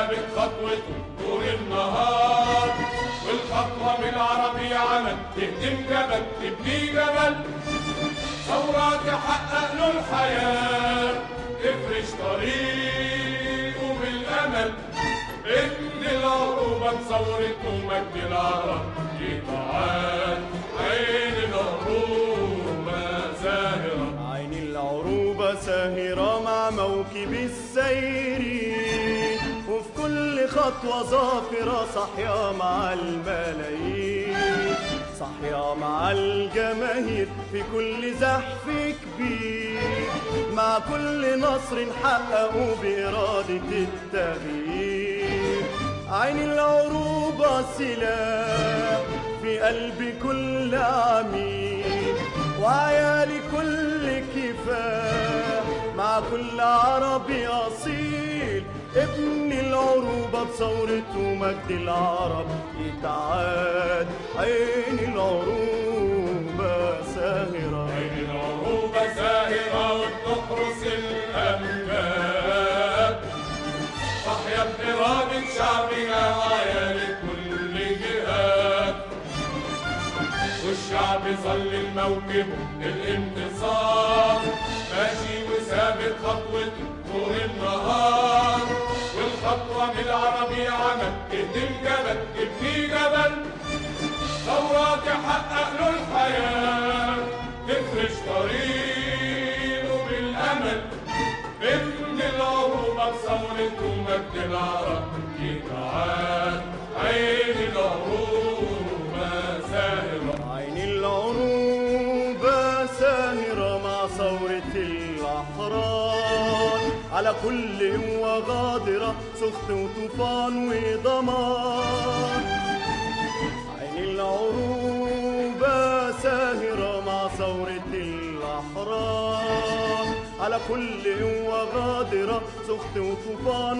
وثابت خطوته طول النهار، والخطوة من العربي عمل تهدم جبل تبني جبل، ثورة تحقق له الحياة تفرش طريقه بالأمل. ابن العروبة بثورته مجد العرب يتعاد، عين العروبة زاهرة. عين العروبة ساهرة مع موكب السيرين، وفي كل خطوة ظافرة صاحية مع الملايين، صاحية مع الجماهير في كل زحف كبير، مع كل نصر نحققه بإرادة التغيير. عين العروبة سلاح في قلب كل عميل، وعيال كل كفاح مع كل عربي أصيل. ابن العروبة بثورته مجد العرب يتعاد، عين العروبة ساهرة. عين العروبة ساهرة وبتحرس الأمجاد، صاحية بإرادة شعبنا وعيال كل جهات، والشعب ظل الموكب للانتصار، ماشي وثابت خطوته طول النهار، والخطوة من العربي عمل تهدم جبل تبني جبل، ثورة تحقق له الحياة تفرش طريقه بالأمل. ابن العروبة بثورته مجد العرب يتعاد، عين العروبة ساهرة. عين العروبة ساهرة مع ثورة الأحرار، على كل قوة غادرة سخط وطوفان ودمار. عين العروبة ساهرة مع ثورة الأحرار، على كل قوة غادرة سخط وطوفان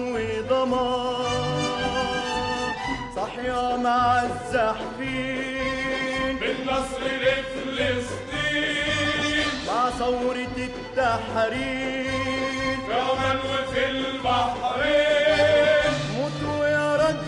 ودمار، صاحية مع الزاحفين بالنصر لفلسطين، مع ثورة التحرير في عمان وفي البحرين. موتوا يا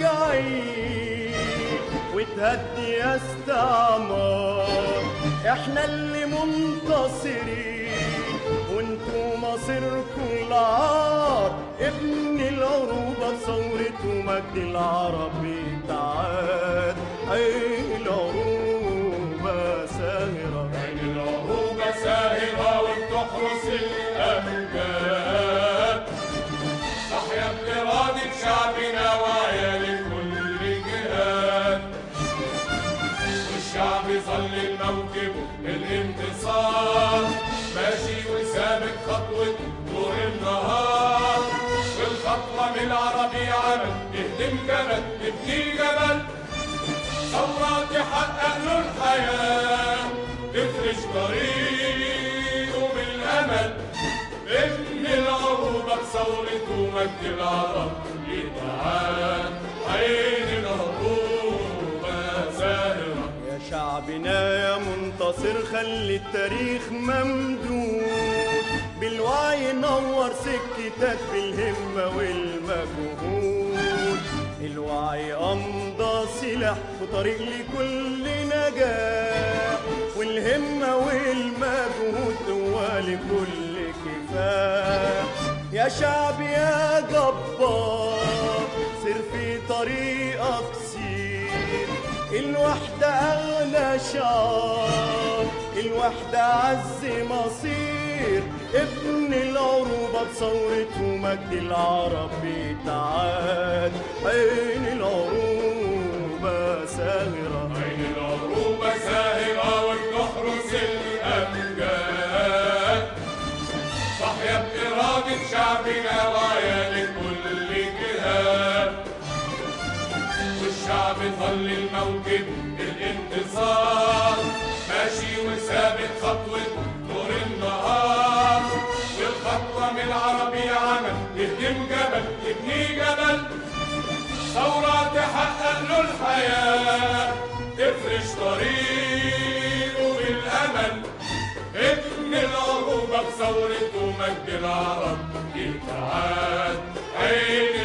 رجعين وتهدي يا استعمار، احنا اللي منتصرين وانتوا مصيركم العار. ابن العروبة بثورته مجد العرب يتعاد، عين العروبة ساهرة. عين العروبة ساهرة وبتحرس الأمجاد، صاحية بإرادة شعبنا وعيال كل جهات، والشعب ظل الموكب للانتصار، ماشي وثابت خطوته طول النهار، والخطوة من العربي عمل تهدم جبل تبني جبل، ثورة تحقق له الحياة تفرش طريقه بالأمل. ابن العروبة بثورته مجد العرب يتعاد، عين العروبة زاهرة. يا شعبنا يا منتصر خلي التاريخ ممدود، بالوعي نور سكتك بالهمة والمجهود. الوعي أمضى سلاح وطريق لكل نجاح، والهمة والمجهود قوة لكل كفاح. يا شعب يا جبار سير في طريقك سير، الوحدة أغلى شعار، الوحدة عز مصير. ابن العروبة بثورته مجد العرب يتعاد، عين العروبة ساهرة. عين العروبة ساهرة وبتحرس الأمجاد، صاحية بإرادة شعبنا وعيال كل جهات، والشعب ظل الموكب للانتصار، ماشي وثابت خطوته طول النهار، والخطوة من العربي عمل تهدم جبل تبني جبل، ثورة تحقق له الحياة تفرش طريقه بالأمل. ابن العروبة بثورته مجد العرب يتعاد، عين